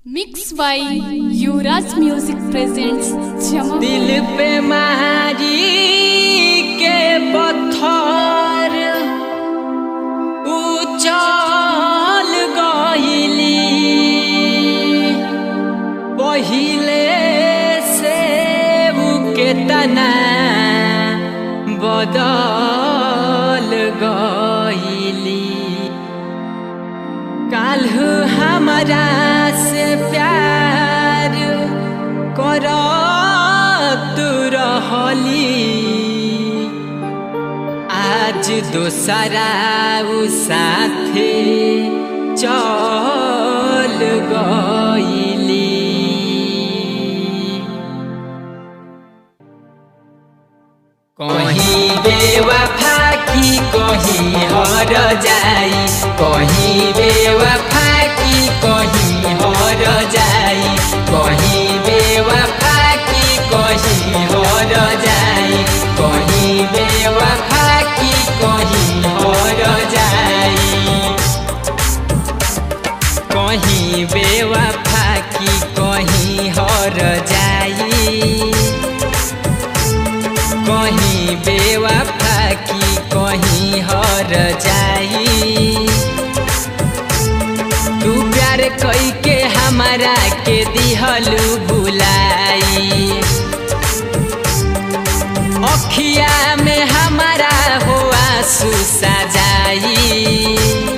Mix by Yuvraj music presents जमा दिल पे महारी के पत्थर उछल गइली पहिले से के तना बदल गइली काल्हू हमारा से प्यार करत रहली आज दोसरा उ साथे चल गइली कहीं बेवफा की कहीं हर जाई कहीं बेवफा की कहीं हर जाई कहीं बेवफा की कहीं हर जाई कहीं बेवफा की कहीं हर जाई कहीं बेवफा की कहीं हर जाई कहीं बेवफा की कहीं हर जाई तू प्यार कई के हमारा के दिहलू भुलाई अखिया में हमारा हो आंसू सजाई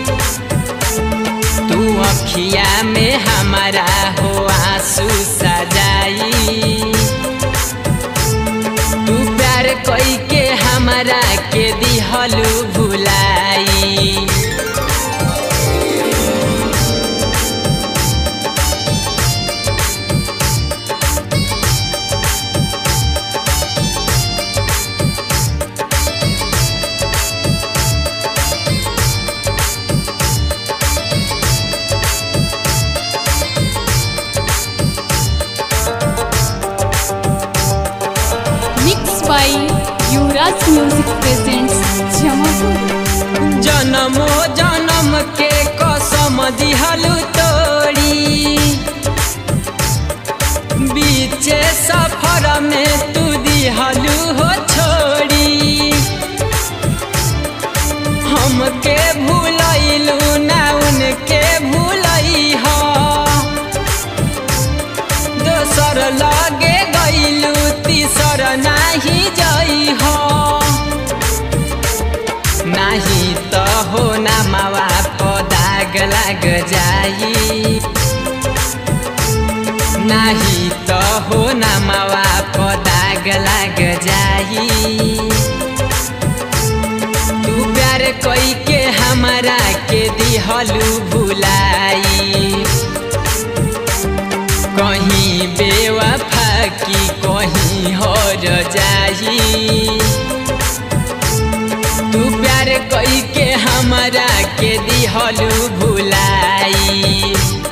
तू अखिया में हमारा हो आंसू सजाई तू प्यार कई के हमारा के दिहलू भुलाई mix by Yuvraj music presents जमापुर जन्मो जन्म के कसम दिहलू तोड़ी बीचे सफर में तू दिहलू हो छोड़ी हमके भूलैलू ना उनके भूलई हो दोसर लगे गइलू तीसर नाही जई हो नाही तो हो ना मावा दाग लग जाई नाही तो हो ना मावा दाग लग जाई तू प्यार कई के हमारा के दिहलू भुलाई कहीं बेवफा की कहीं हर जाई तू प्यार कई के हमारा के दिहलू भुलाई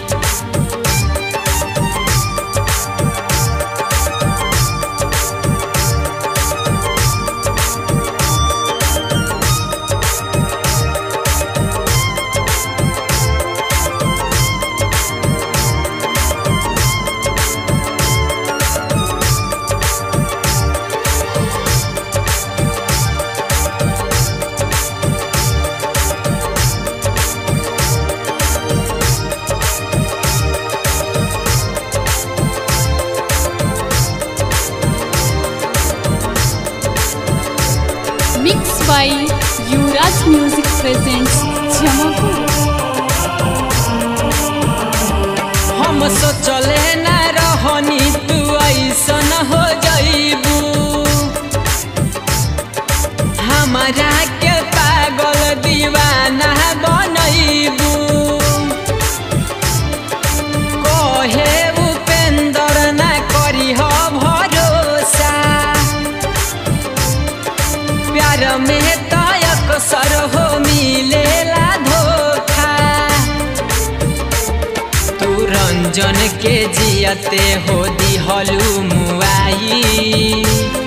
mix by Yuvraj music presents जमापुर हम सोचले ना रहनी तू ऐसन हो जइबू हमारा के पागल दीवाना बनैबू कहे उपेंद्र ना करी हो भरोसा प्यार में तयक सर हो मिलेला धोखा तू रंजन के जियते हो दिहलू मुआई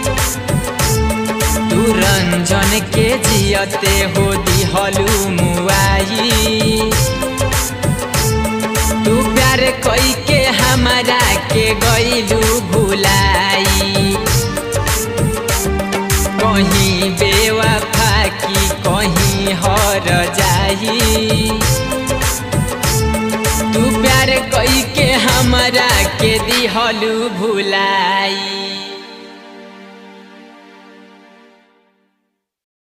तू रंजन के जियते हो दिहलू मुआई तू प्यार प्यार कई के हमारा के गइलू भुलाई। कहीं बेवफा की कहीं हर जाई। तू प्यार कई के हमारा के दिहलू भुलाई।